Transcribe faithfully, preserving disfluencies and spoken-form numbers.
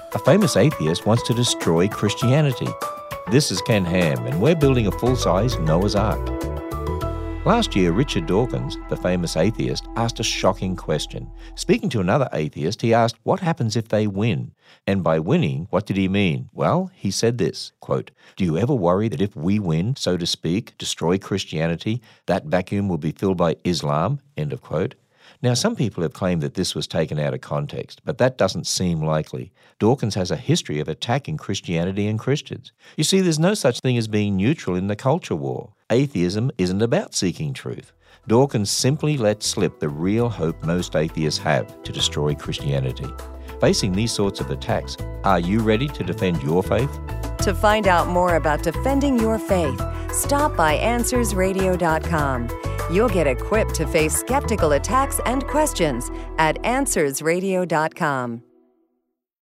A famous atheist wants to destroy Christianity. This is Ken Ham, and we're building a full-size Noah's Ark. Last year, Richard Dawkins, the famous atheist, asked a shocking question. Speaking to another atheist, he asked, what happens if they win? And by winning, what did he mean? Well, he said this, quote, do you ever worry that if we win, so to speak, destroy Christianity, that vacuum will be filled by Islam? End of quote. Now, some people have claimed that this was taken out of context, but that doesn't seem likely. Dawkins has a history of attacking Christianity and Christians. You see, there's no such thing as being neutral in the culture war. Atheism isn't about seeking truth. Dawkins simply let slip the real hope most atheists have to destroy Christianity. Facing these sorts of attacks, are you ready to defend your faith? To find out more about defending your faith, stop by answers radio dot com. You'll get equipped to face skeptical attacks and questions at answers radio dot com.